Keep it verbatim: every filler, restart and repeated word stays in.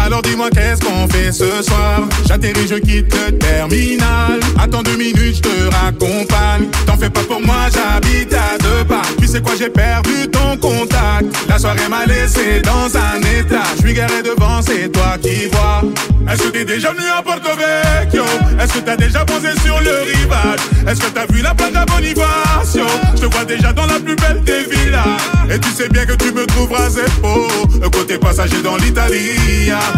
Alors dis-moi qu'est-ce qu'on fait ce soir. J'atterris, je quitte le terminal. Attends deux minutes, je te raccompagne. T'en fais pas pour moi, j'habite à deux pas. Tu sais quoi, j'ai perdu ton contact. La soirée m'a laissé dans un état. Je suis garé devant, c'est toi qui vois. Est-ce que t'es déjà venu à Porto Vecchio? Est-ce que t'as déjà posé sur le rivage? Est-ce que t'as vu la plage Bonifacio? Je te vois déjà dans la plus belle des villas. Et tu sais bien que tu me trouveras zéro côté passager dans l'Italie.